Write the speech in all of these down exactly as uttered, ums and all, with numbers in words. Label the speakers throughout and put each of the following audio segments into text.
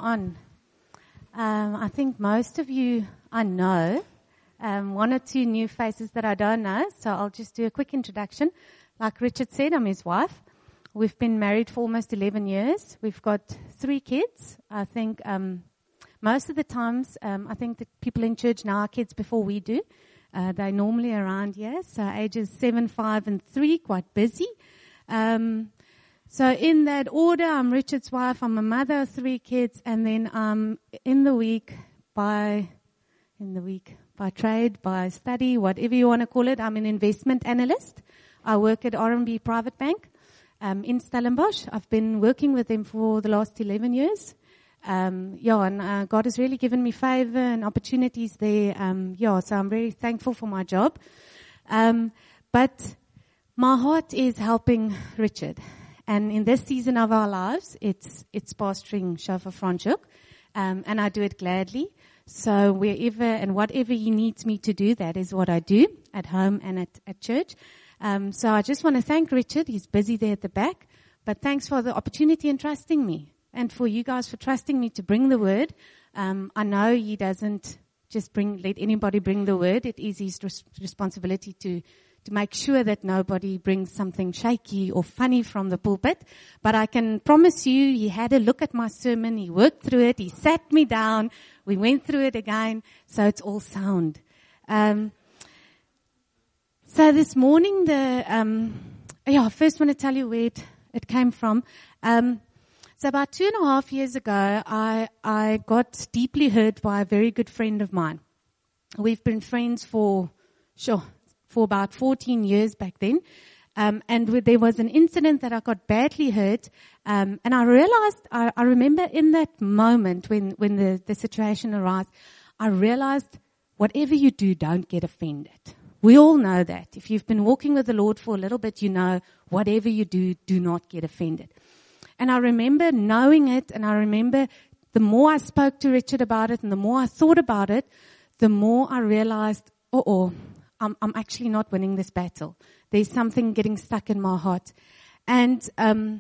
Speaker 1: on. Um, I think most of you I know. Um, one or two new faces that I don't know, so I'll just do a quick introduction. Like Richard said, I'm his wife. We've been married for almost eleven years. We've got three kids. I think um, most of the times, um, I think that people in church know our kids before we do. Uh, they're normally around here, so ages seven, five, and three, quite busy. Um, so in that order, I'm Richard's wife, I'm a mother of three kids, and then um, in the week, by in the week, by trade, by study, whatever you want to call it, I'm an investment analyst. I work at R and B Private Bank um, in Stellenbosch. I've been working with them for the last eleven years. Um, yeah, and uh, God has really given me favor and opportunities there. Um, yeah, so I'm very thankful for my job. Um, but my heart is helping Richard. And in this season of our lives, it's it's pastoring Shofar Franschhoek, um, and I do it gladly. So wherever and whatever he needs me to do, that is what I do at home and at, at church. Um, so I just want to thank Richard. He's busy there at the back. But thanks for the opportunity and trusting me. And for you guys for trusting me to bring the word. Um, I know he doesn't just bring let anybody bring the word. It is his res- responsibility to to make sure that nobody brings something shaky or funny from the pulpit. But I can promise you, he had a look at my sermon, he worked through it, he sat me down, we went through it again, so it's all sound. Um, so this morning, the um, yeah, I first want to tell you where it, it came from. Um, so about two and a half years ago, I I got deeply hurt by a very good friend of mine. We've been friends for, sure, for about fourteen years back then. Um, and there was an incident that I got badly hurt. Um, and I realized, I, I remember in that moment when, when the, the situation arose, I realized whatever you do, don't get offended. We all know that. If you've been walking with the Lord for a little bit, you know whatever you do, do not get offended. And I remember knowing it, and I remember the more I spoke to Richard about it and the more I thought about it, the more I realized, uh-oh, I'm, I'm actually not winning this battle. There's something getting stuck in my heart. And um,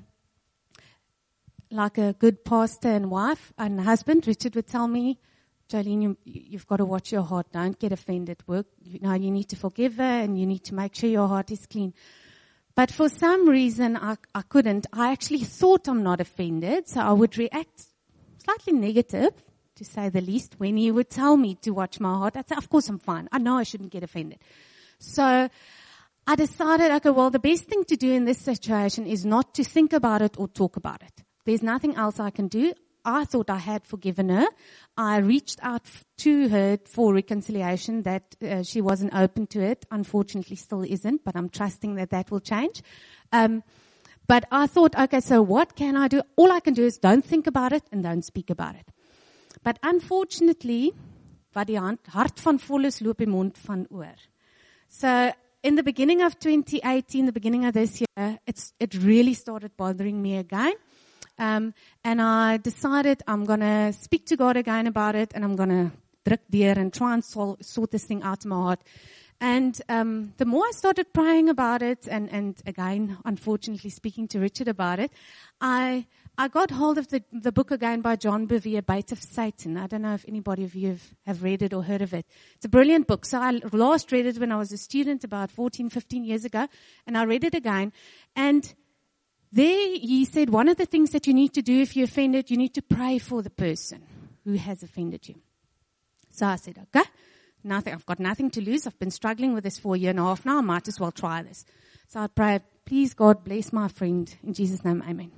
Speaker 1: like a good pastor and wife and husband, Richard would tell me, Jolene, you, you've got to watch your heart. Don't get offended. Work, you know, you need to forgive her and you need to make sure your heart is clean. But for some reason, I, I couldn't. I actually thought I'm not offended, so I would react slightly negative, to say the least, when he would tell me to watch my heart. I'd say, of course I'm fine. I know I shouldn't get offended. So I decided, okay, well, the best thing to do in this situation is not to think about it or talk about it. There's nothing else I can do. I thought I had forgiven her. I reached out to her for reconciliation, that uh, she wasn't open to it. Unfortunately, still isn't, but I'm trusting that that will change. Um, but I thought, okay, so what can I do? All I can do is don't think about it and don't speak about it. But unfortunately, wat die hand, hart van vol is, loop die mond van oor. So in the beginning of twenty eighteen, the beginning of this year, it's, it really started bothering me again. Um, and I decided I'm going to speak to God again about it, and I'm going to druk deur and try and sol- sort this thing out in my heart. And um, the more I started praying about it, and, and again, unfortunately speaking to Richard about it, I I got hold of the, the book again by John Bevere, Bait of Satan. I don't know if anybody of you have, have read it or heard of it. It's a brilliant book. So I last read it when I was a student about fourteen, fifteen years ago, and I read it again. And there he said one of the things that you need to do if you're offended, you need to pray for the person who has offended you. So I said, okay, nothing. I've got nothing to lose. I've been struggling with this for a year and a half now. I might as well try this. So I pray, please God bless my friend. In Jesus' name, amen.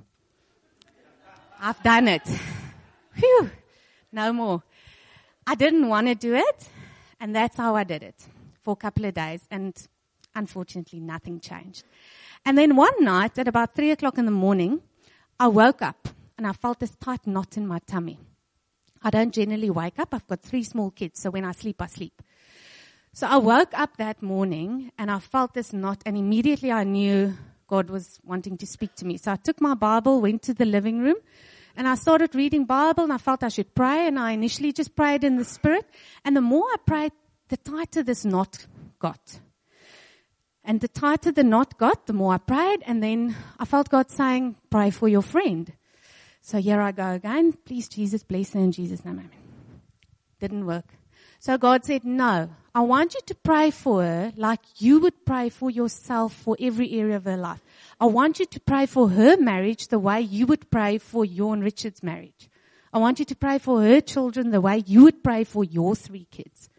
Speaker 1: I've done it. Phew, no more. I didn't want to do it, and that's how I did it for a couple of days, and unfortunately nothing changed. And then one night at about three o'clock in the morning, I woke up and I felt this tight knot in my tummy. I don't generally wake up. I've got three small kids, so when I sleep, I sleep. So I woke up that morning and I felt this knot, and immediately I knew God was wanting to speak to me. So I took my Bible, went to the living room, and I started reading Bible, and I felt I should pray, and I initially just prayed in the Spirit. And the more I prayed, the tighter this knot got. And the tighter the knot got, the more I prayed, and then I felt God saying, pray for your friend. So here I go again. Please, Jesus, bless her in Jesus' name. Amen. Didn't work. So God said, no, I want you to pray for her like you would pray for yourself for every area of her life. I want you to pray for her marriage the way you would pray for your and Richard's marriage. I want you to pray for her children the way you would pray for your three kids.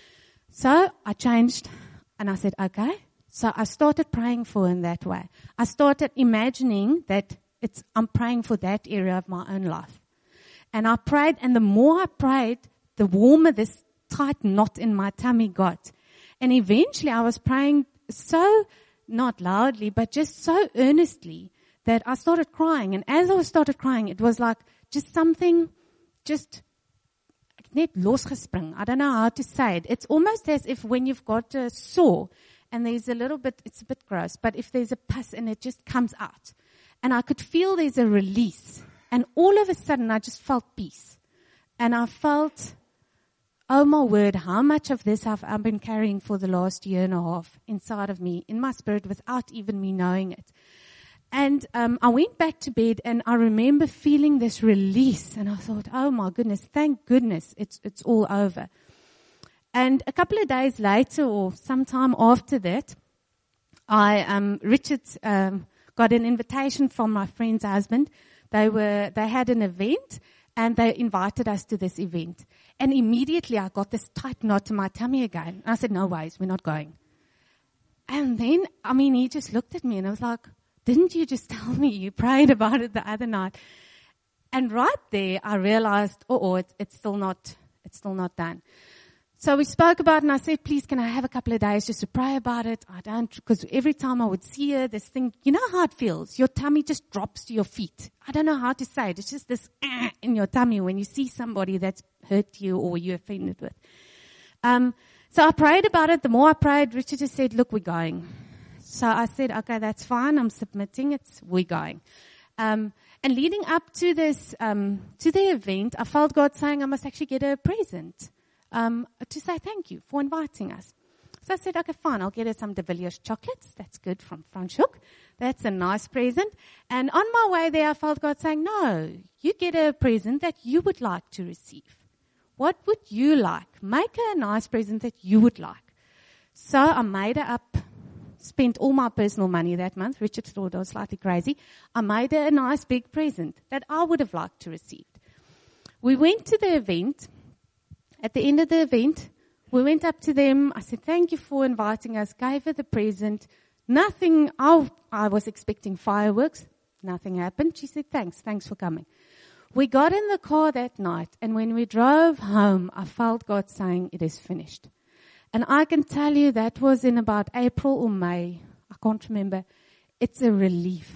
Speaker 1: So I changed and I said, okay. So I started praying for her in that way. I started imagining that it's, I'm praying for that area of my own life. And I prayed, and the more I prayed, the warmer this tight knot in my tummy got. And eventually I was praying so, not loudly, but just so earnestly that I started crying. And as I started crying, it was like just something, just net losgespring. I don't know how to say it. It's almost as if when you've got a sore and there's a little bit, it's a bit gross, but if there's a pus and it just comes out. And I could feel there's a release. And all of a sudden I just felt peace. And I felt, oh my word, how much of this have I been carrying for the last year and a half inside of me, in my spirit, without even me knowing it. And um, I went back to bed, and I remember feeling this release, and I thought, oh my goodness, thank goodness it's it's all over. And a couple of days later, or sometime after that, I um, Richard um, got an invitation from my friend's husband. They were they had an event, and they invited us to this event. And immediately I got this tight knot in my tummy again. And I said, no ways, we're not going. And then, I mean, he just looked at me and I was like, didn't you just tell me you prayed about it the other night? And right there, I realized, oh, oh it's, it's still not, it's still not done. So we spoke about it, and I said, please, can I have a couple of days just to pray about it? I don't, because every time I would see her, this thing, you know how it feels? Your tummy just drops to your feet. I don't know how to say it. It's just this ah, in your tummy when you see somebody that's hurt you or you're offended with. Um, so I prayed about it. The more I prayed, Richard just said, look, we're going. So I said, okay, that's fine. I'm submitting. It's, we're going. Um, and leading up to this, um, to the event, I felt God saying I must actually get her a present. Um, to say thank you for inviting us. So I said, okay, fine, I'll get her some De Villiers chocolates. That's good, from Franschhoek. That's a nice present. And on my way there, I felt God saying, no, you get her a present that you would like to receive. What would you like? Make her a nice present that you would like. So I made her up, spent all my personal money that month. Richard thought I was slightly crazy. I made her a nice big present that I would have liked to receive. We went to the event. At the end of the event, we went up to them. I said, thank you for inviting us. Gave her the present. Nothing, I, I was expecting fireworks. Nothing happened. She said, thanks, thanks for coming. We got in the car that night, and when we drove home, I felt God saying, it is finished. And I can tell you that was in about April or May. I can't remember. It's a relief.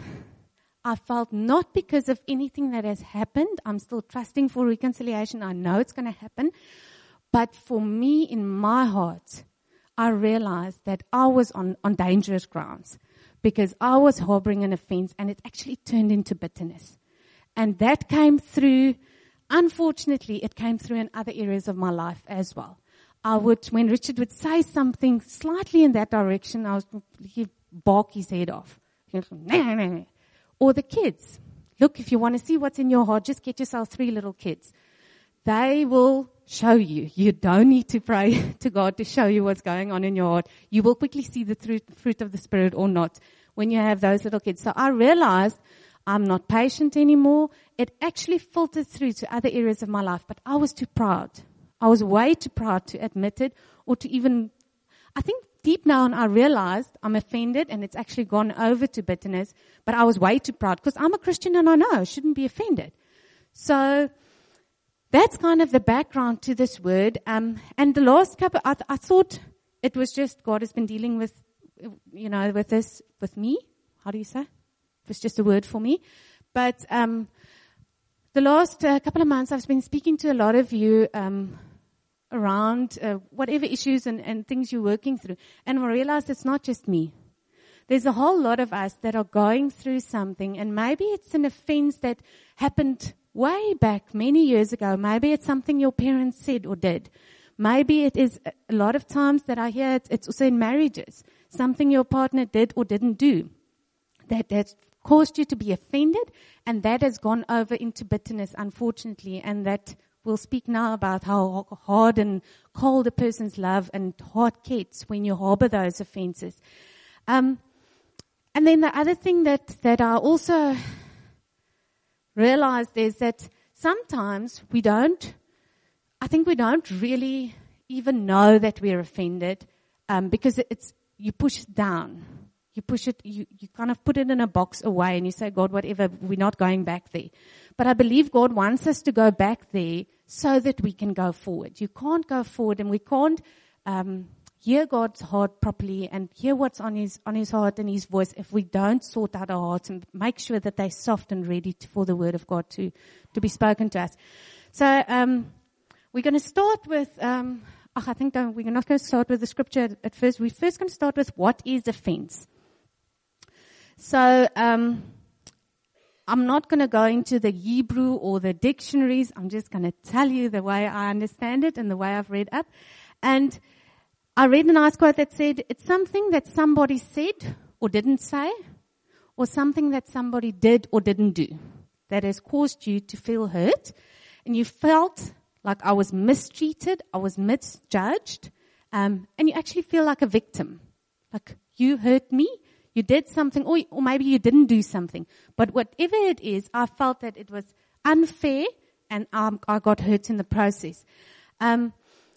Speaker 1: I felt not because of anything that has happened. I'm still trusting for reconciliation. I know it's going to happen. But for me, in my heart, I realized that I was on, on dangerous grounds because I was harboring an offense, and it actually turned into bitterness. And that came through, unfortunately, it came through in other areas of my life as well. I would, when Richard would say something slightly in that direction, I was, he'd bark his head off. Or the kids. Look, if you want to see what's in your heart, just get yourself three little kids. They will show you. You don't need to pray to God to show you what's going on in your heart. You will quickly see the fruit of the Spirit or not when you have those little kids. So I realized I'm not patient anymore. It actually filtered through to other areas of my life, but I was too proud. I was way too proud to admit it or to even, I think deep down I realized I'm offended and it's actually gone over to bitterness, but I was way too proud because I'm a Christian and I know I shouldn't be offended. So that's kind of the background to this word. Um, and the last couple, I, th- I thought it was just God has been dealing with, you know, with this, with me. How do you say? It was just a word for me. But um, the last uh, couple of months I've been speaking to a lot of you um, around uh, whatever issues and, and things you're working through. And I realized it's not just me. There's a whole lot of us that are going through something, and maybe it's an offense that happened way back many years ago. Maybe it's something your parents said or did. Maybe it is a lot of times that I hear it, it's also in marriages, something your partner did or didn't do that, that caused you to be offended, and that has gone over into bitterness, unfortunately, and that we'll speak now about how hard and cold a person's love and heart gets when you harbor those offenses. Um, and then the other thing that, that I also realized is that sometimes we don't, I think we don't really even know that we're offended, um, because it's, you push it down. You push it, you, you kind of put it in a box away and you say, God, whatever, we're not going back there. But I believe God wants us to go back there so that we can go forward. You can't go forward and we can't um, hear God's heart properly and hear what's on his on his heart and his voice if we don't sort out our hearts and make sure that they're soft and ready to, for the word of God to, to be spoken to us. So um, we're going to start with, um, oh, I think uh, we're not going to start with the scripture at first. We're first going to start with what is offense. So, um, I'm not going to go into the Hebrew or the dictionaries. I'm just going to tell you the way I understand it and the way I've read up. And I read a nice quote that said, it's something that somebody said or didn't say, or something that somebody did or didn't do that has caused you to feel hurt. And you felt like I was mistreated, I was misjudged, um, and you actually feel like a victim. Like you hurt me. You did something, or, or maybe you didn't do something. But whatever it is, I felt that it was unfair, and um, I got hurt in the process. Um,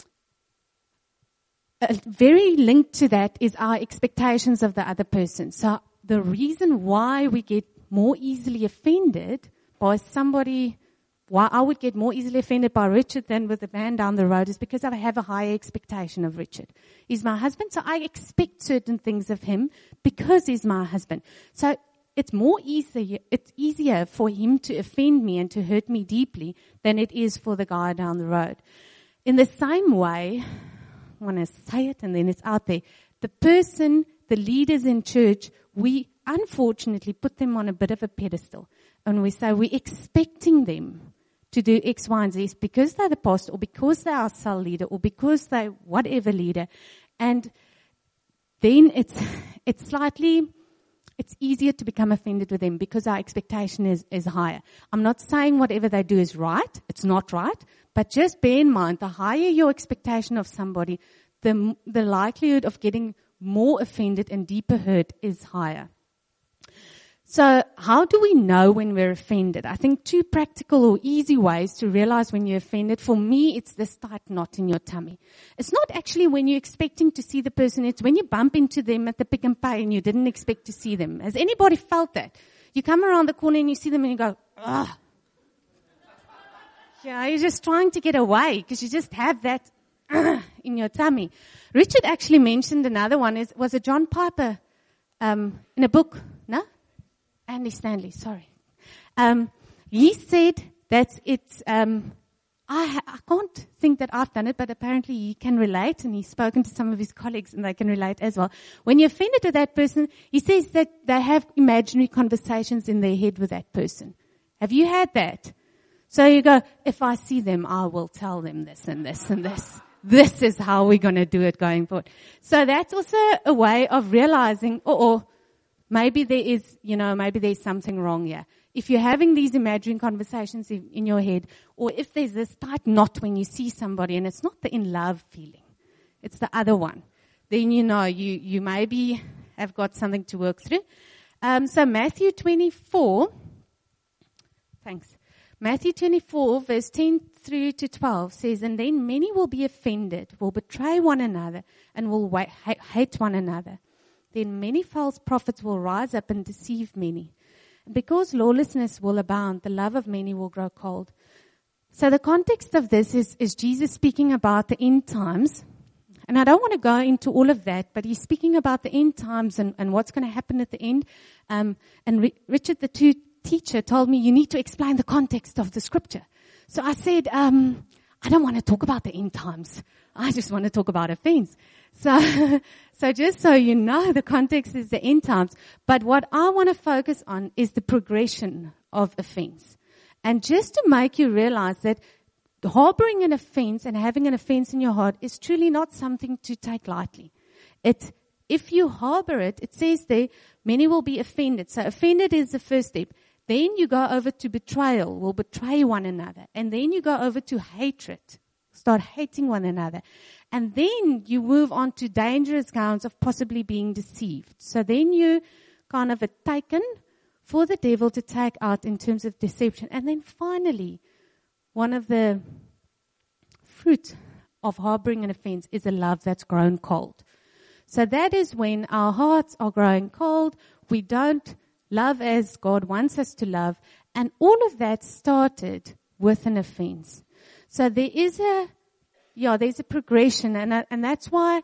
Speaker 1: uh, very linked to that is our expectations of the other person. So the reason why we get more easily offended by somebody, why I would get more easily offended by Richard than with the man down the road is because I have a higher expectation of Richard. He's my husband, so I expect certain things of him because he's my husband. So it's more easy, it's easier for him to offend me and to hurt me deeply than it is for the guy down the road. In the same way, I want to say it and then it's out there, the person, the leaders in church, we unfortunately put them on a bit of a pedestal. And we say we're expecting them to do X, Y, and Z because they're the pastor or because they're our cell leader or because they're whatever leader. And then it's, it's slightly, it's easier to become offended with them because our expectation is, is higher. I'm not saying whatever they do is right. It's not right. But just bear in mind, the higher your expectation of somebody, the, the likelihood of getting more offended and deeper hurt is higher. So how do we know when we're offended? I think two practical or easy ways to realize when you're offended. For me, it's this tight knot in your tummy. It's not actually when you're expecting to see the person. It's when you bump into them at the Pick and Pay and you didn't expect to see them. Has anybody felt that? You come around the corner and you see them and you go, ugh. Yeah, you're just trying to get away because you just have that uh, in your tummy. Richard actually mentioned another one. Is was it John Piper um, in a book? No? Andy Stanley, sorry. Um, he said that it's, um, I, ha- I can't think that I've done it, but apparently he can relate, and he's spoken to some of his colleagues, and they can relate as well. When you're offended with that person, he says that they have imaginary conversations in their head with that person. Have you had that? So you go, if I see them, I will tell them this and this and this. This is how we're going to do it going forward. So that's also a way of realizing, oh, maybe there is, you know, maybe there's something wrong here. If you're having these imaginary conversations in, in your head, or if there's this tight knot when you see somebody and it's not the in love feeling, it's the other one, then you know you, you maybe have got something to work through. Um, so Matthew twenty-four, thanks. Matthew twenty-four, verse ten through to twelve says, and then many will be offended, will betray one another, and will wa- hate one another. Then many false prophets will rise up and deceive many. And because lawlessness will abound, the love of many will grow cold. So the context of this is, is Jesus speaking about the end times. And I don't want to go into all of that, but he's speaking about the end times and, and what's going to happen at the end. Um, and Ri- Richard, the two teacher, told me you need to explain the context of the scripture. So I said, um, I don't want to talk about the end times. I just want to talk about offense. So, so just so you know, the context is the end times. But what I want to focus on is the progression of offense. And just to make you realize that harboring an offense and having an offense in your heart is truly not something to take lightly. It if you harbor it, it says there, many will be offended. So offended is the first step. Then you go over to betrayal, will betray one another. And then you go over to hatred, start hating one another. And then you move on to dangerous grounds of possibly being deceived. So then you kind of are taken for the devil to take out in terms of deception. And then finally, one of the fruit of harboring an offense is a love that's grown cold. So that is when our hearts are growing cold. We don't love as God wants us to love. And all of that started with an offense. So there is a, yeah, there's a progression. And, and that's why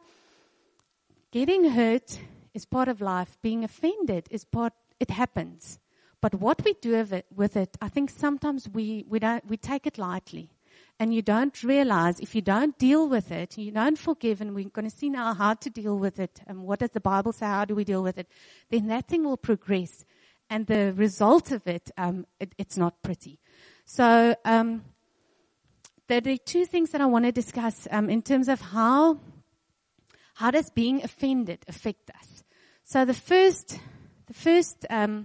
Speaker 1: getting hurt is part of life. Being offended is part, it happens. But what we do with it, with it I think sometimes we, we don't, we take it lightly. And you don't realize, if you don't deal with it, you don't forgive, and we're going to see now how to deal with it, and what does the Bible say, how do we deal with it, then that thing will progress. And the result of it, um, it it's not pretty. So um, there are two things that I want to discuss um, in terms of how, how does being offended affect us. So the first, the first um,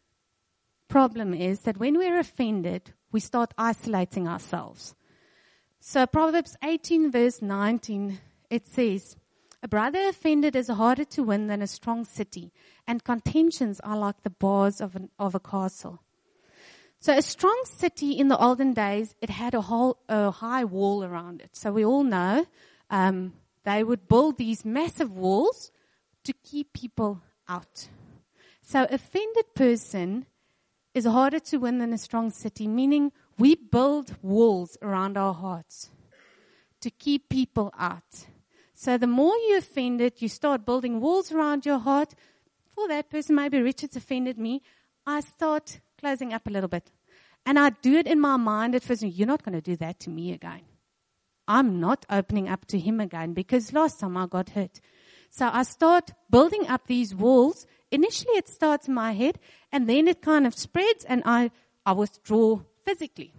Speaker 1: problem is that when we're offended, we start isolating ourselves. So Proverbs eighteen verse nineteen, it says, a brother offended is harder to win than a strong city, and contentions are like the bars of, an, of a castle. So a strong city in the olden days, it had a whole a high wall around it. So we all know um, they would build these massive walls to keep people out. So offended person is harder to win than a strong city, meaning we build walls around our hearts to keep people out. So the more you offended, you start building walls around your heart. For that person, maybe Richard's offended me, I start closing up a little bit. And I do it in my mind at first. You're not going to do that to me again. I'm not opening up to him again, because last time I got hurt. So I start building up these walls. Initially it starts in my head, and then it kind of spreads, and I, I withdraw physically.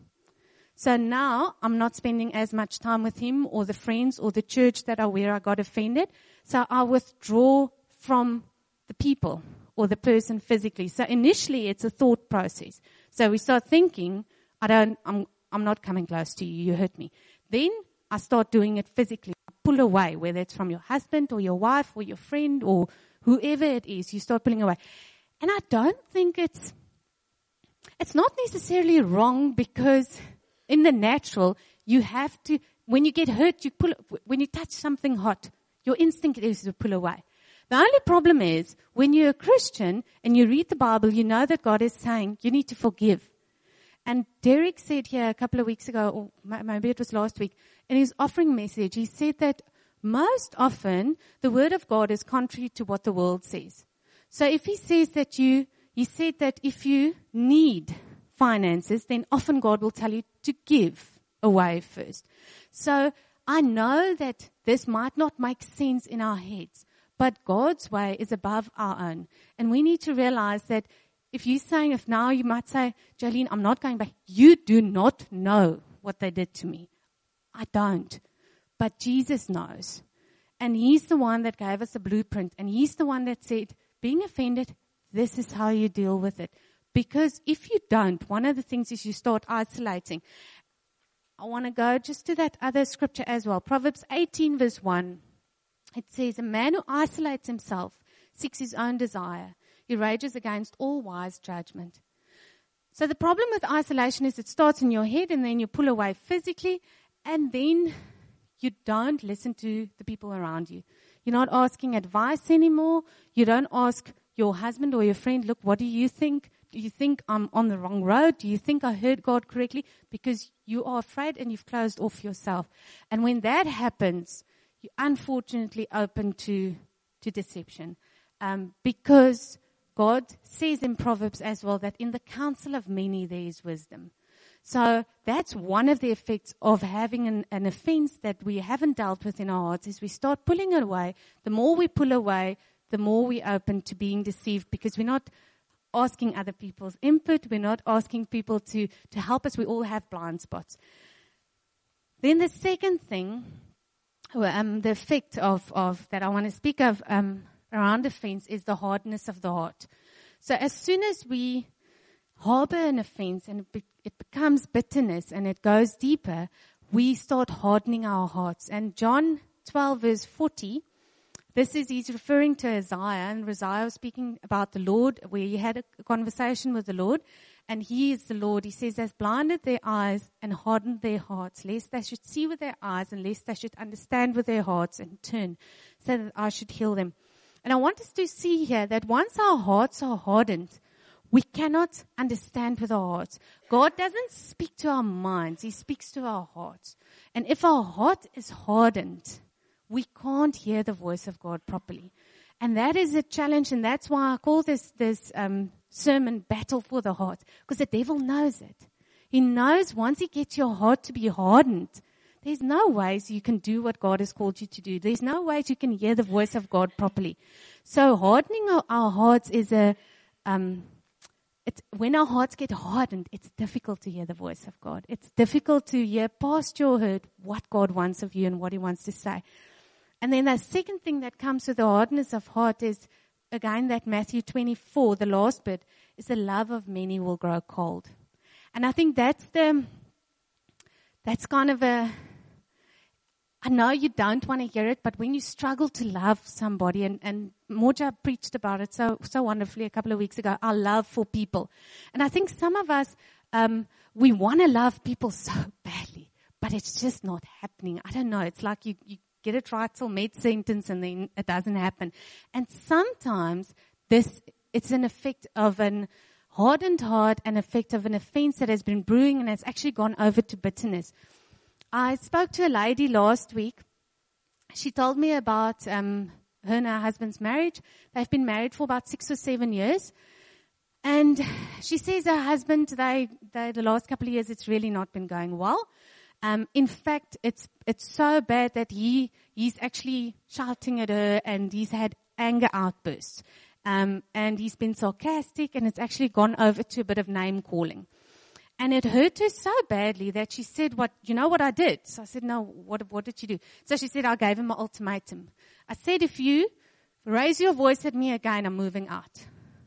Speaker 1: So now I'm not spending as much time with him or the friends or the church that are where I got offended. So I withdraw from the people or the person physically. So initially it's a thought process. So we start thinking, I don't, I'm, I'm not coming close to you. You hurt me. Then I start doing it physically. I pull away, whether it's from your husband or your wife or your friend or whoever it is. You start pulling away. And I don't think it's, it's not necessarily wrong, because in the natural, you have to, when you get hurt, you pull, when you touch something hot, your instinct is to pull away. The only problem is, when you're a Christian and you read the Bible, you know that God is saying you need to forgive. And Derek said here a couple of weeks ago, or maybe it was last week, in his offering message, he said that most often the word of God is contrary to what the world says. So if he says that you, he said that if you need finances, then often God will tell you to give away first. So I know that this might not make sense in our heads, but God's way is above our own. And we need to realize that if you're saying, if now you might say, Jolene, I'm not going back. You do not know what they did to me. I don't. But Jesus knows. And he's the one that gave us a blueprint. And he's the one that said, being offended, this is how you deal with it. Because if you don't, one of the things is you start isolating. I want to go just to that other scripture as well. Proverbs eighteen verse one. It says, a man who isolates himself seeks his own desire. He rages against all wise judgment. So the problem with isolation is it starts in your head, and then you pull away physically, and then you don't listen to the people around you. You're not asking advice anymore. You don't ask your husband or your friend, look, what do you think? Do you think I'm on the wrong road? Do you think I heard God correctly? Because you are afraid and you've closed off yourself. And when that happens, you're unfortunately open to, to deception. Um, because God says in Proverbs as well that in the counsel of many there is wisdom. So that's one of the effects of having an, an offense that we haven't dealt with in our hearts, is we start pulling it away. The more we pull away, the more we open to being deceived, because we're not asking other people's input. We're not asking people to, to help us. We all have blind spots. Then the second thing well, um, the effect of, of that I want to speak of um, around offense is the hardness of the heart. So as soon as we harbor an offense and it, be, it becomes bitterness and it goes deeper, we start hardening our hearts. And John twelve verse forty, this is, he's referring to Isaiah, and Isaiah was speaking about the Lord, where he had a conversation with the Lord, and he is the Lord. He says, has blinded their eyes and hardened their hearts, lest they should see with their eyes and lest they should understand with their hearts and turn, so that I should heal them. And I want us to see here that once our hearts are hardened, we cannot understand with our hearts. God doesn't speak to our minds. He speaks to our hearts. And if our heart is hardened, we can't hear the voice of God properly. And that is a challenge, and that's why I call this, this um, sermon Battle for the Heart, because the devil knows it. He knows once he gets your heart to be hardened, there's no ways you can do what God has called you to do. There's no ways you can hear the voice of God properly. So hardening our, our hearts is a... Um, It's, when our hearts get hardened, it's difficult to hear the voice of God. It's difficult to hear past your hurt what God wants of you and what He wants to say. And then the second thing that comes with the hardness of heart is, again, that Matthew twenty-four, the last bit, is the love of many will grow cold. And I think that's the, that's kind of a, I know you don't want to hear it, but when you struggle to love somebody, and, and Moja preached about it so so wonderfully a couple of weeks ago, our love for people. And I think some of us, um, we want to love people so badly, but it's just not happening. I don't know. It's like you, you get it right till mid-sentence and then it doesn't happen. And sometimes this, it's an effect of an hardened heart, an effect of an offense that has been brewing and has actually gone over to bitterness. I spoke to a lady last week. She told me about um, her and her husband's marriage. They've been married for about six or seven years. And she says her husband, they, they, the last couple of years, it's really not been going well. Um, in fact, it's it's so bad that he he's actually shouting at her and he's had anger outbursts. Um, and he's been sarcastic, and it's actually gone over to a bit of name calling. And it hurt her so badly that she said, "What, you know what I did?" So I said, "No, what, what did you do?" So she said, "I gave him an ultimatum. I said, if you raise your voice at me again, I'm moving out."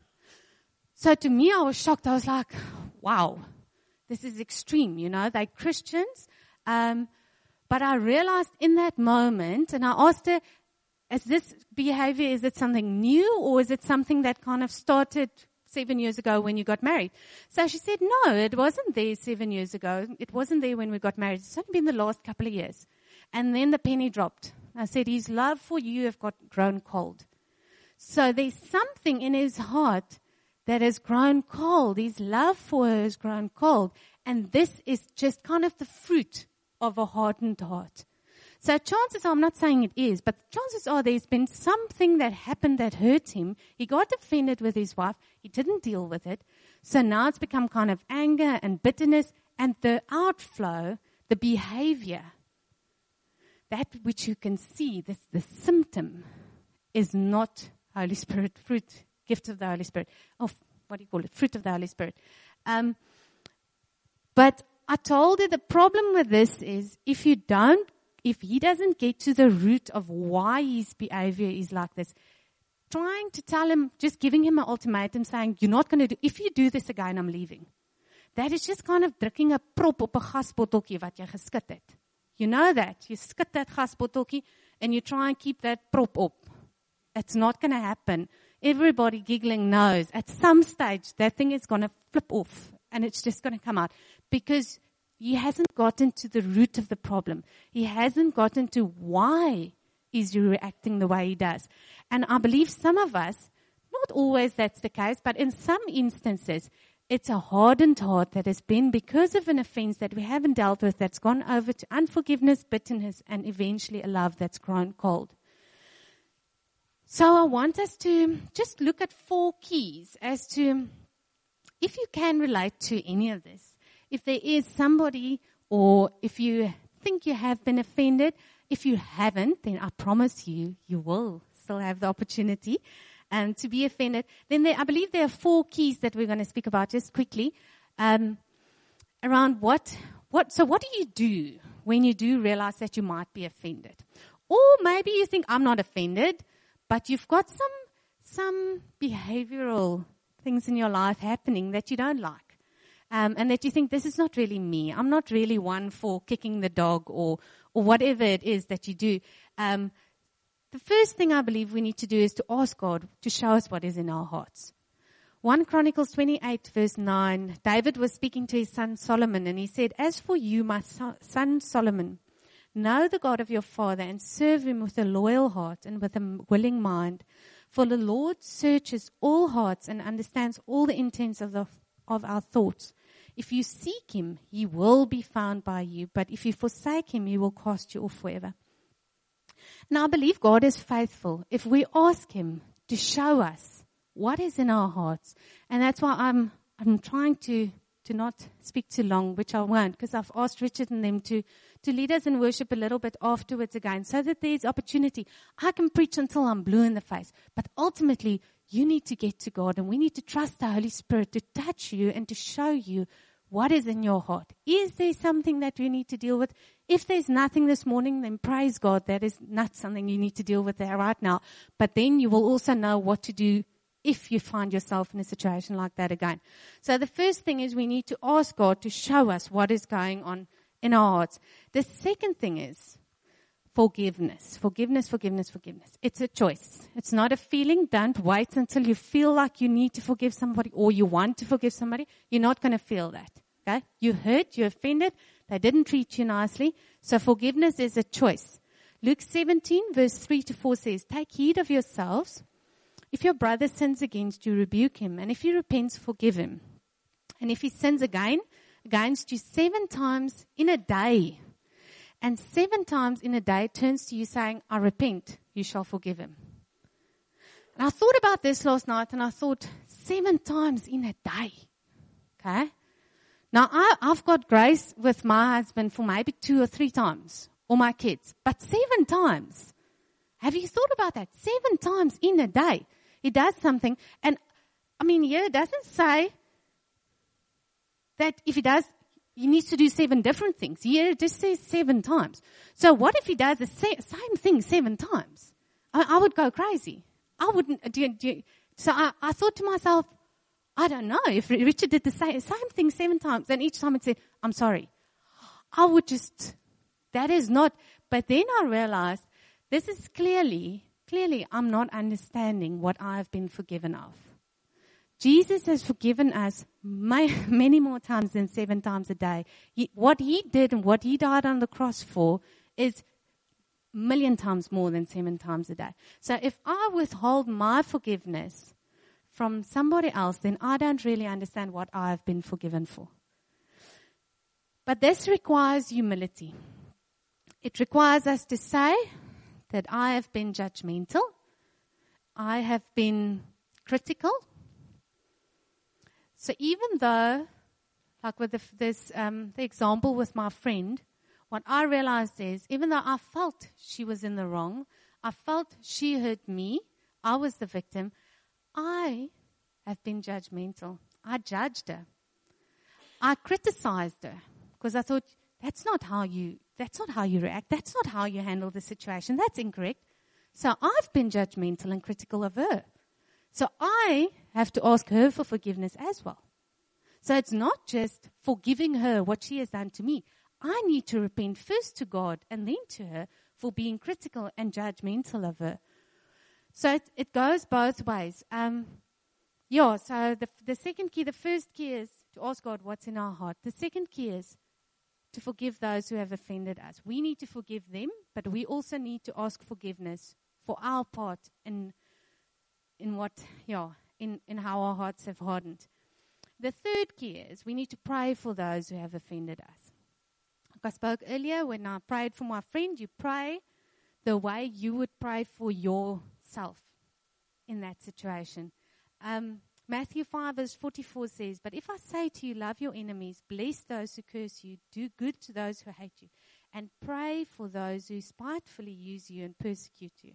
Speaker 1: So to me, I was shocked. I was like, wow, this is extreme, you know, they're Christians. Um, but I realized in that moment, and I asked her, is this behavior, is it something new, or is it something that kind of started seven years ago when you got married? So she said, no, it wasn't there seven years ago. It wasn't there when we got married. It's only been the last couple of years. And then the penny dropped. I said, his love for you have got grown cold. So there's something in his heart that has grown cold. His love for her has grown cold. And this is just kind of the fruit of a hardened heart. So chances are, I'm not saying it is, but chances are there's been something that happened that hurt him. He got offended with his wife. He didn't deal with it. So now it's become kind of anger and bitterness, and the outflow, the behavior, that which you can see, this, the symptom, is not Holy Spirit fruit, gift of the Holy Spirit. Oh, what do you call it? Fruit of the Holy Spirit. Um, but I told her the problem with this is if you don't, if he doesn't get to the root of why his behavior is like this, trying to tell him, just giving him an ultimatum saying, you're not going to do, if you do this again, I'm leaving. That is just kind of drukking a prop op 'n gasbotteltjie wat jy geskit het. You know that. You skit that gasbotteltjie and you try and keep that prop up. It's not going to happen. Everybody giggling knows at some stage that thing is going to flip off and it's just going to come out because he hasn't gotten to the root of the problem. He hasn't gotten to why is he reacting the way he does. And I believe some of us, not always that's the case, but in some instances, it's a hardened heart that has been because of an offense that we haven't dealt with that's gone over to unforgiveness, bitterness, and eventually a love that's grown cold. So I want us to just look at four keys as to if you can relate to any of this. If there is somebody, or if you think you have been offended, if you haven't, then I promise you, you will still have the opportunity um, to be offended. Then there, I believe there are four keys that we're going to speak about just quickly um, around what, what, so what do you do when you do realize that you might be offended? Or maybe you think, I'm not offended, but you've got some some behavioral things in your life happening that you don't like. Um, and that you think, this is not really me. I'm not really one for kicking the dog or or whatever it is that you do. Um, the first thing I believe we need to do is to ask God to show us what is in our hearts. First Chronicles twenty-eight verse nine, David was speaking to his son Solomon, and he said, as for you, my son Solomon, know the God of your father and serve him with a loyal heart and with a willing mind. For the Lord searches all hearts and understands all the intents of, the, of our thoughts. If you seek him, he will be found by you. But if you forsake him, he will cast you off forever. Now I believe God is faithful. If we ask him to show us what is in our hearts, and that's why I'm I'm trying to to not speak too long, which I won't, because I've asked Richard and them to, to lead us in worship a little bit afterwards again, so that there's opportunity. I can preach until I'm blue in the face, but ultimately, you need to get to God, and we need to trust the Holy Spirit to touch you and to show you what is in your heart. Is there something that you need to deal with? If there's nothing this morning, then praise God, that is not something you need to deal with there right now. But then you will also know what to do if you find yourself in a situation like that again. So the first thing is we need to ask God to show us what is going on in our hearts. The second thing is forgiveness. Forgiveness, forgiveness, forgiveness. It's a choice. It's not a feeling. Don't wait until you feel like you need to forgive somebody or you want to forgive somebody. You're not going to feel that. Okay? You hurt, you're offended, they didn't treat you nicely. So forgiveness is a choice. Luke seventeen verse three to four says, take heed of yourselves. If your brother sins against you, rebuke him. And if he repents, forgive him. And if he sins again, against you seven times in a day, and seven times in a day turns to you saying, I repent, you shall forgive him. And I thought about this last night, and I thought, seven times in a day. Okay? Now, I, I've got grace with my husband for maybe two or three times, or my kids. But seven times. Have you thought about that? Seven times in a day. He does something. And, I mean, here it doesn't say that if he does, he needs to do seven different things. Here it just says seven times. So what if he does the sa- same thing seven times? I, I would go crazy. I wouldn't. Do, do, so I, I thought to myself, I don't know, if Richard did the same, same thing seven times, and each time he'd say, I'm sorry. I would just, that is not, but then I realized, this is clearly, clearly I'm not understanding what I have been forgiven of. Jesus has forgiven us my, many more times than seven times a day. He, what he did and what he died on the cross for is a million times more than seven times a day. So if I withhold my forgiveness from somebody else, then I don't really understand what I have been forgiven for. But this requires humility. It requires us to say that I have been judgmental. I have been critical. So even though, like with the, this, um, the example with my friend, what I realized is, even though I felt she was in the wrong, I felt she hurt me, I was the victim, I have been judgmental. I judged her. I criticized her because I thought, that's not how you, that's not how you react. That's not how you handle the situation. That's incorrect. So I've been judgmental and critical of her. So I have to ask her for forgiveness as well. So it's not just forgiving her what she has done to me. I need to repent first to God and then to her for being critical and judgmental of her. So it, it goes both ways. Um, yeah, so the, the second key, the first key is to ask God what's in our heart. The second key is to forgive those who have offended us. We need to forgive them, but we also need to ask forgiveness for our part in in what, yeah, in, in how our hearts have hardened. The third key is we need to pray for those who have offended us. Like I spoke earlier, when I prayed for my friend, you pray the way you would pray for yourself in that situation. Um, Matthew five verse forty-four says, but if I say to you, love your enemies, bless those who curse you, do good to those who hate you, and pray for those who spitefully use you and persecute you.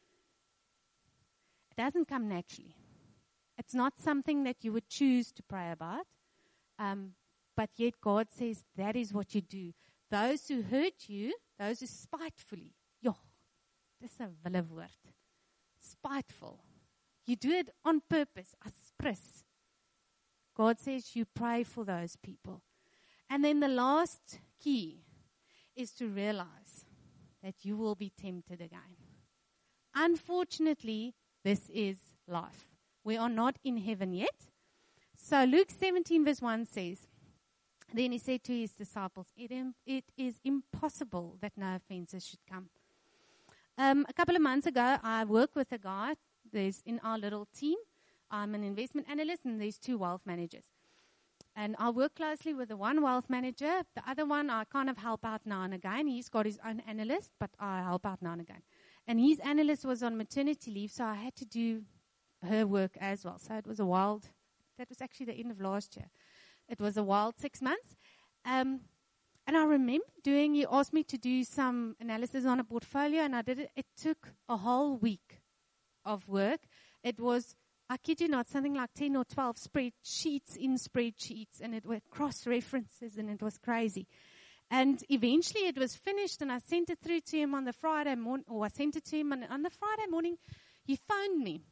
Speaker 1: It doesn't come naturally. It's not something that you would choose to pray about, um, but yet God says that is what you do. Those who hurt you, those who spitefully, yo, is 'n wille woord. Spiteful. You do it on purpose, aspres. God says you pray for those people. And then the last key is to realize that you will be tempted again. Unfortunately, this is life. We are not in heaven yet. So Luke seventeen verse one says, then he said to his disciples, it, im- it is impossible that no offenses should come. Um, a couple of months ago, I worked with a guy. There's in our little team. I'm an investment analyst, and there's two wealth managers. And I work closely with the one wealth manager. The other one, I kind of help out now and again. He's got his own analyst, but I help out now and again. And his analyst was on maternity leave, so I had to do her work as well. So it was a wild, that was actually the end of last year. It was a wild six months. Um, and I remember doing, he asked me to do some analysis on a portfolio, and I did it. It took a whole week of work. It was, I kid you not, something like ten or twelve spreadsheets in spreadsheets, and it were cross-references, and it was crazy. And eventually it was finished, and I sent it through to him on the Friday morning, or I sent it to him, and on the Friday morning, he phoned me.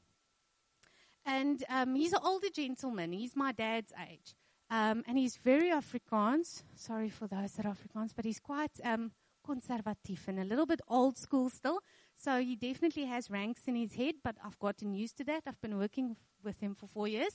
Speaker 1: And um, he's an older gentleman. He's my dad's age. Um, and he's very Afrikaans. Sorry for those that are Afrikaans, but he's quite um, conservative and a little bit old school still. So he definitely has ranks in his head, but I've gotten used to that. I've been working with him for four years.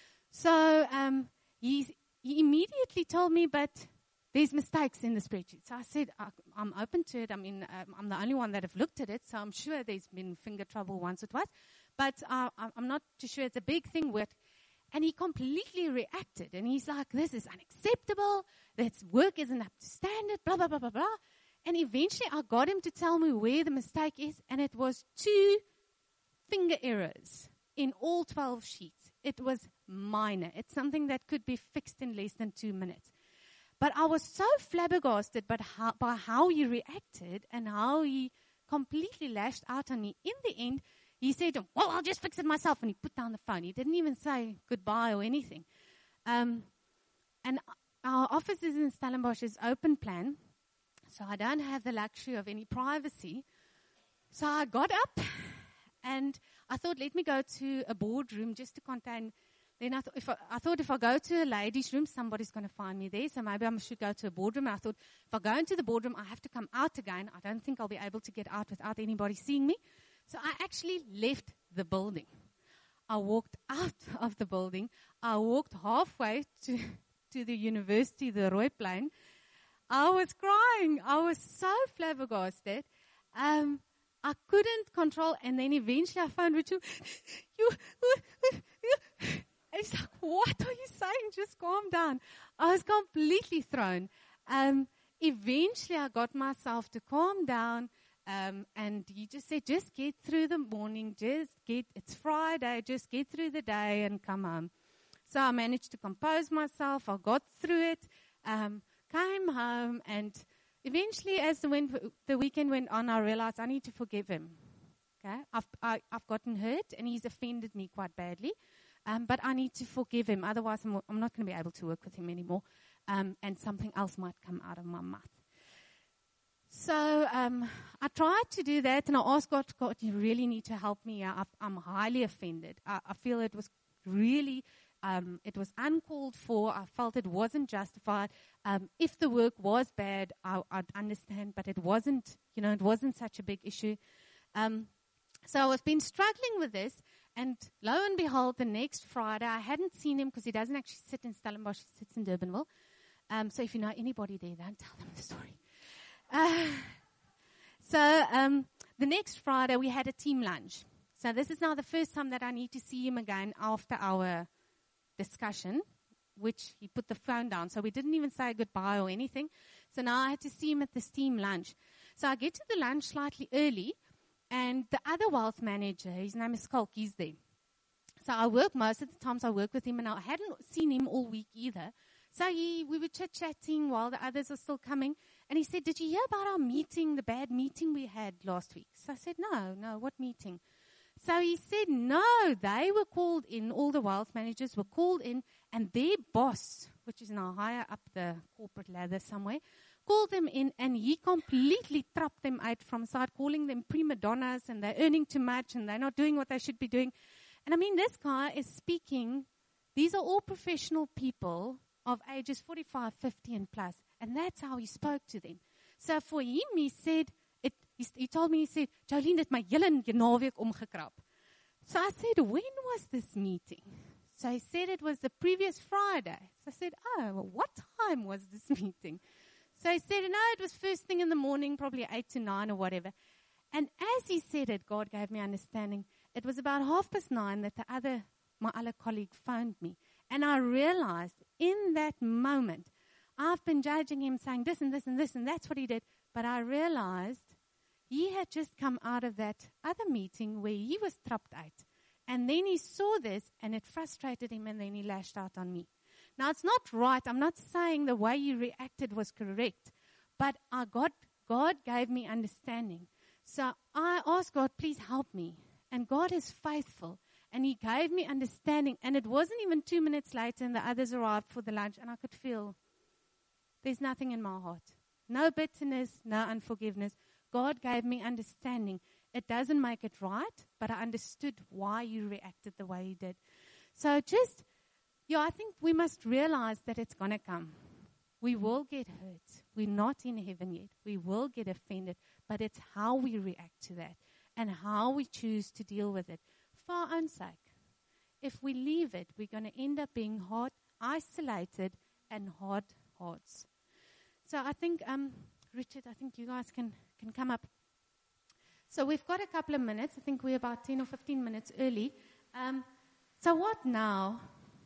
Speaker 1: So um, he's, he immediately told me, but there's mistakes in the spreadsheet. So I said, I'm open to it. I mean, um, I'm the only one that have looked at it, so I'm sure there's been finger trouble once or twice. But uh, I'm not too sure it's a big thing with. And he completely reacted. And he's like, this is unacceptable. That work isn't up to standard, blah, blah, blah, blah, blah. And eventually I got him to tell me where the mistake is. And it was two finger errors in all twelve sheets. It was minor. It's something that could be fixed in less than two minutes. But I was so flabbergasted by how, by how he reacted and how he completely lashed out on me. In the end, he said, well, I'll just fix it myself. And he put down the phone. He didn't even say goodbye or anything. Um, and our office is in Stellenbosch is open plan. So I don't have the luxury of any privacy. So I got up and I thought, let me go to a boardroom just to contain. Then I thought, if I, I thought if I go to a ladies' room, somebody's going to find me there. So maybe I should go to a boardroom. And I thought, if I go into the boardroom, I have to come out again. I don't think I'll be able to get out without anybody seeing me. So I actually left the building. I walked out of the building. I walked halfway to, to the university, the Rooiplein. I was crying. I was so flabbergasted. Um, I couldn't control. And then eventually I found Richard. You, you, and he's like, what are you saying? Just calm down. I was completely thrown. Um, eventually I got myself to calm down. Um, and he just said, just get through the morning, just get, it's Friday, just get through the day and come home. So I managed to compose myself. I got through it, um, came home, and eventually as the, went, the weekend went on, I realized I need to forgive him. Okay, I've, I, I've gotten hurt and he's offended me quite badly. Um, but I need to forgive him. Otherwise I'm, I'm not going to be able to work with him anymore. Um, and something else might come out of my mouth. So um, I tried to do that, and I asked God, God, you really need to help me. I, I'm highly offended. I, I feel it was really, um, it was uncalled for. I felt it wasn't justified. Um, if the work was bad, I, I'd understand, but it wasn't, you know, it wasn't such a big issue. Um, so I've been struggling with this, and lo and behold, the next Friday, I hadn't seen him because he doesn't actually sit in Stellenbosch, he sits in Durbanville. Um, so if you know anybody there, don't tell them the story. Uh, so um, the next Friday we had a team lunch. So this is now the first time that I need to see him again after our discussion, which he put the phone down. So we didn't even say goodbye or anything. So now I had to see him at this team lunch. So I get to the lunch slightly early, and the other wealth manager, his name is Skulk, he's there. So I work most of the times I work with him, and I hadn't seen him all week either. So he, we were chit-chatting while the others are still coming. And he said, did you hear about our meeting, the bad meeting we had last week? So I said, no, no, what meeting? So he said, no, they were called in, all the wealth managers were called in, and their boss, which is now higher up the corporate ladder somewhere, called them in, and he completely trapped them out from side, calling them prima donnas, and they're earning too much, and they're not doing what they should be doing. And I mean, this guy is speaking. These are all professional people of ages forty-five, fifty, and plus, and that's how he spoke to them. So for him, he said, it, he, he told me, he said, Jolene, het my hele naweek omgekrap. So I said, when was this meeting? So he said it was the previous Friday. So I said, oh, well, what time was this meeting? So he said, no, it was first thing in the morning, probably eight to nine or whatever. And as he said it, God gave me understanding. It was about half past nine that the other, my other colleague phoned me. And I realized in that moment, I've been judging him, saying this and this and this, and that's what he did. But I realized he had just come out of that other meeting where he was trapped out. And then he saw this, and it frustrated him, and then he lashed out on me. Now, it's not right. I'm not saying the way he reacted was correct. But I got, God gave me understanding. So I asked God, please help me. And God is faithful. And he gave me understanding. And it wasn't even two minutes later, and the others arrived for the lunch, and I could feel there's nothing in my heart. No bitterness, no unforgiveness. God gave me understanding. It doesn't make it right, but I understood why you reacted the way you did. So just, yeah, I think we must realize that it's going to come. We will get hurt. We're not in heaven yet. We will get offended, but it's how we react to that and how we choose to deal with it for our own sake. If we leave it, we're going to end up being hard, isolated, and hard hearts. So I think, um, Richard, I think you guys can, can come up. So we've got a couple of minutes. I think we're about ten or fifteen minutes early. Um, so what now?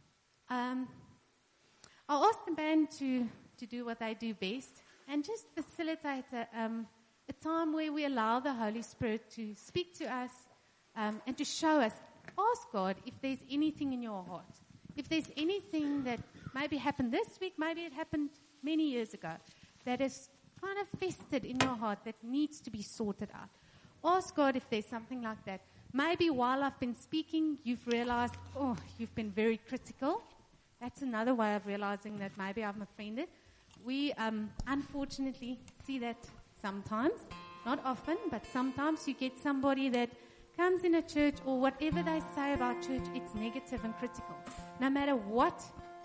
Speaker 1: Um, I'll ask the band to, to do what they do best and just facilitate a, um, a time where we allow the Holy Spirit to speak to us um, and to show us. Ask God if there's anything in your heart. If there's anything that maybe happened this week, maybe it happened many years ago, that is kind of festered in your heart that needs to be sorted out. Ask God if there's something like that. Maybe while I've been speaking, you've realized, oh, you've been very critical. That's another way of realizing that maybe I'm offended. We um, unfortunately see that sometimes, not often, but sometimes you get somebody that comes in a church or whatever they say about church, it's negative and critical. No matter what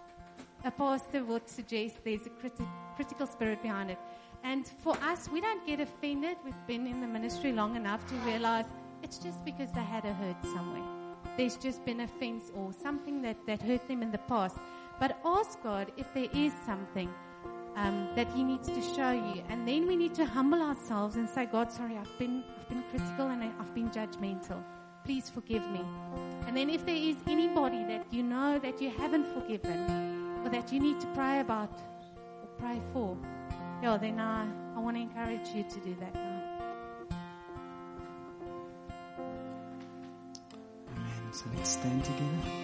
Speaker 1: a pastor would suggest, there's a criti- critical spirit behind it. And for us, we don't get offended. We've been in the ministry long enough to realize it's just because they had a hurt somewhere. There's just been offense or something that, that hurt them in the past. But ask God if there is something um, that He needs to show you. And then we need to humble ourselves and say, God, sorry, I've been, I've been critical and I've been judgmental. Please forgive me. And then if there is anybody that you know that you haven't forgiven or that you need to pray about or pray for, yeah, then I, I want to encourage you to do that now.
Speaker 2: Amen. So let's stand together.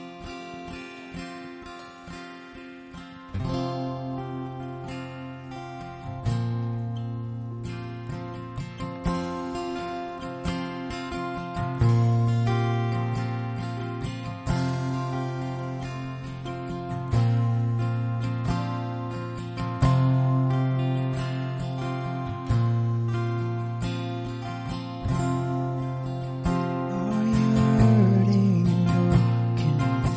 Speaker 2: Are you hurting or can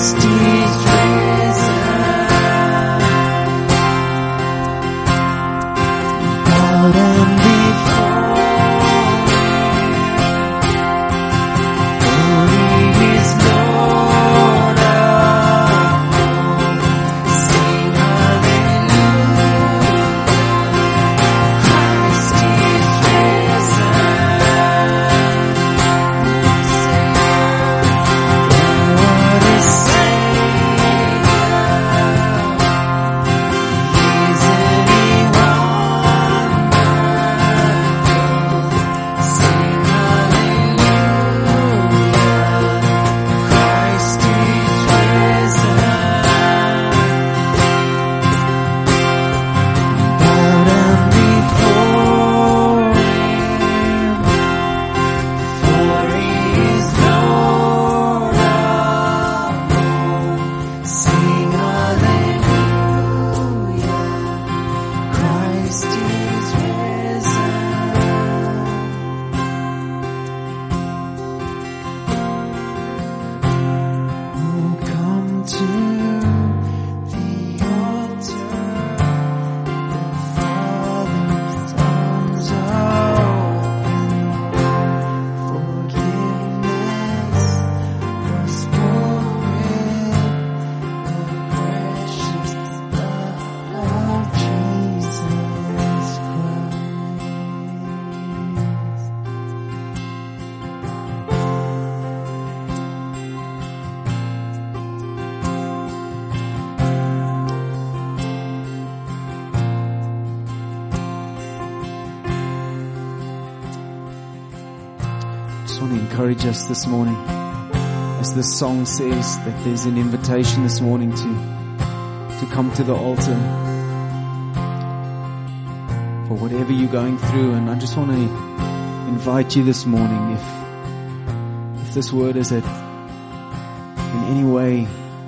Speaker 2: Encourage us this morning, as this song says, that there's an invitation this morning to to come to the altar for whatever you're going through. And I just want to invite you this morning, if if this word is at in any way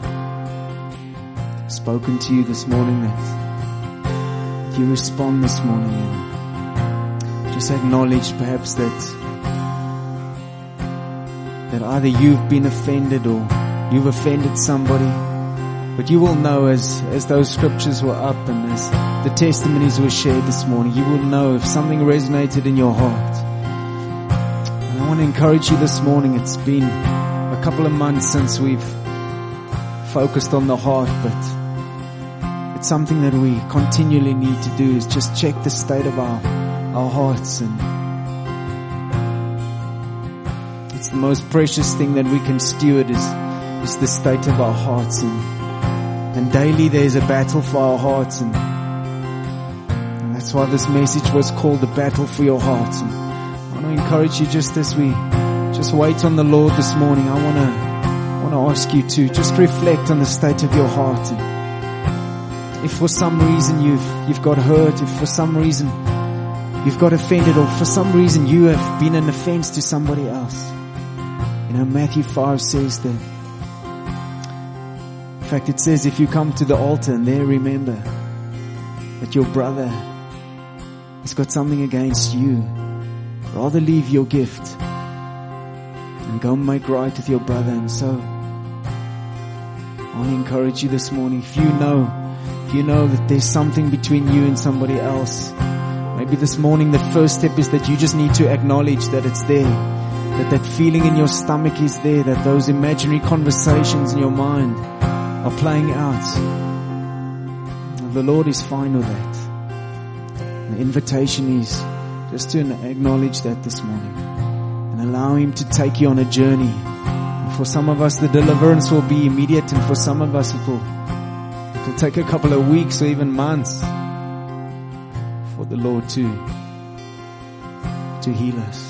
Speaker 2: spoken to you this morning, that, that you respond this morning and just acknowledge perhaps that that either you've been offended or you've offended somebody. But you will know, as, as those scriptures were up and as the testimonies were shared this morning, you will know if something resonated in your heart. And I want to encourage you this morning. It's been a couple of months since we've focused on the heart, but it's something that we continually need to do, is just check the state of our, our hearts. And it's the most precious thing that we can steward is, is the state of our hearts. And, and daily there's a battle for our hearts. And, and that's why this message was called The Battle for Your Heart. And I want to encourage you, just as we just wait on the Lord this morning, I want to, I want to ask you to just reflect on the state of your heart. And if for some reason you've, you've got hurt, if for some reason you've got offended, or for some reason you have been an offense to somebody else, you know, Matthew five says that, in fact it says, if you come to the altar and there remember that your brother has got something against you, rather leave your gift and go make right with your brother. And so I want to encourage you this morning, if you know, if you know that there's something between you and somebody else, maybe this morning the first step is that you just need to acknowledge that it's there. That that feeling in your stomach is there, that those imaginary conversations in your mind are playing out. And the Lord is fine with that. The invitation is just to acknowledge that this morning and allow Him to take you on a journey. And for some of us the deliverance will be immediate, and for some of us it will, it will take a couple of weeks or even months for the Lord to, to heal us.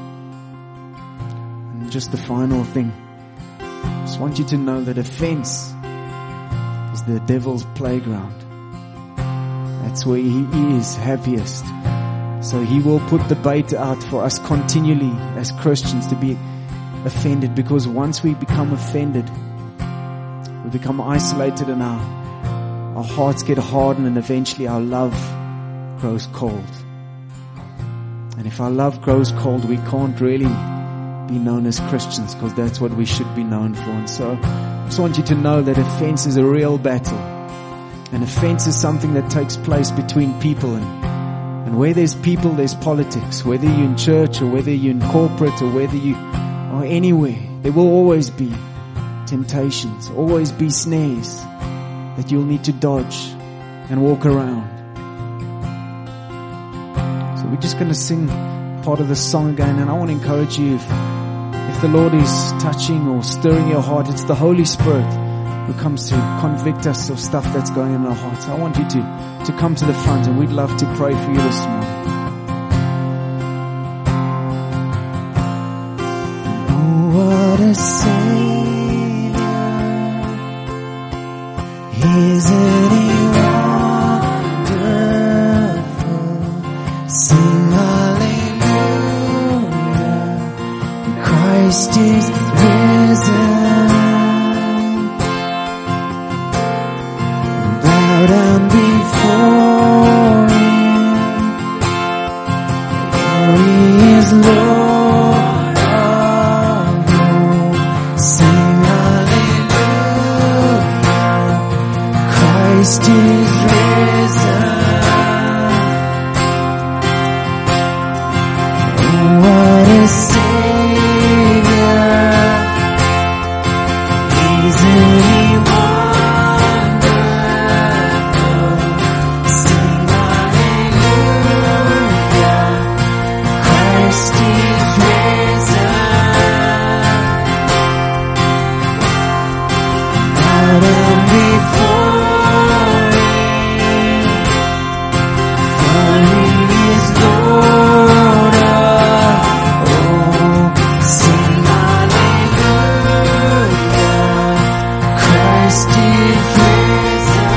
Speaker 2: Just the final thing, I just want you to know that offense is the devil's playground. That's where he is happiest. So he will put the bait out for us continually as Christians to be offended, because once we become offended, we become isolated and our, our hearts get hardened, and eventually our love grows cold. And if our love grows cold, we can't really be known as Christians, because that's what we should be known for. And so I just just want you to know that offense is a real battle. And offense is something that takes place between people. And, and where there's people, there's politics. Whether you're in church or whether you're in corporate or whether you are anywhere, there will always be temptations, always be snares that you'll need to dodge and walk around. So we're just going to sing part of the song again, and I want to encourage you, if, if the Lord is touching or stirring your heart, it's the Holy Spirit who comes to convict us of stuff that's going on in our hearts. I want you to, to come to the front, and we'd love to pray for you this morning. Oh, what a Savior, isn't He wonderful? Sing hallelujah, Christ is risen. Bow down before Him, for He is Lord of all. Sing hallelujah, Christ is risen. Oh, what a Savior, isn't He wonderful? Sing hallelujah, Christ is risen. Bow down before Him, for He is Lord of all. Sing hallelujah, Christ is risen.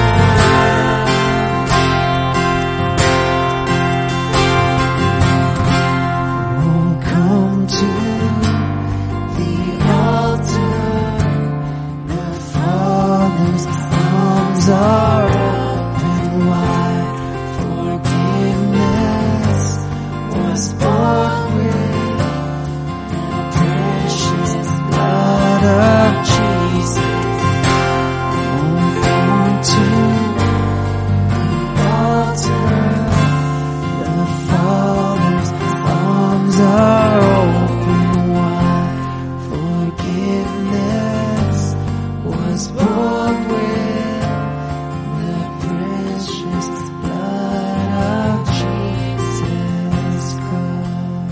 Speaker 2: Oh, come to the altar. The Father's arms are open wide. Forgiveness was bought with the precious blood of Jesus. Oh, come to the altar. The Father's arms are open wide. Forgiveness was bought with the precious blood of Jesus Christ.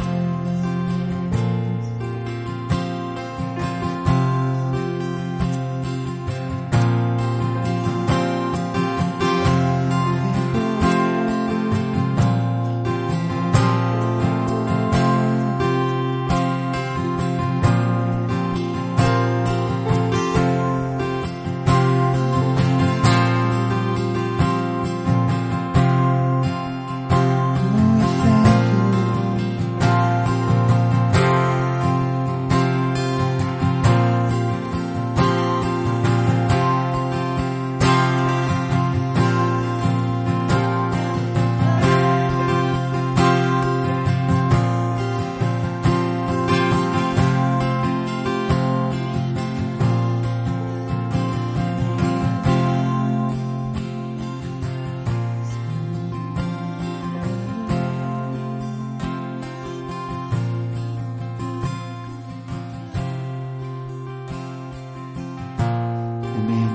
Speaker 2: Amen.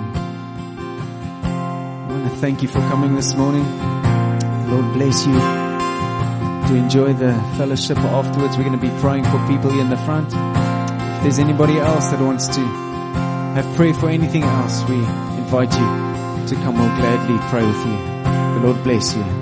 Speaker 2: I want to thank you for coming this morning. Lord bless you. To enjoy the fellowship afterwards, we're going to be praying for people here in the front. If there's anybody else that wants to have prayer for anything else, we invite you to come. We'll gladly pray with you. The Lord bless you.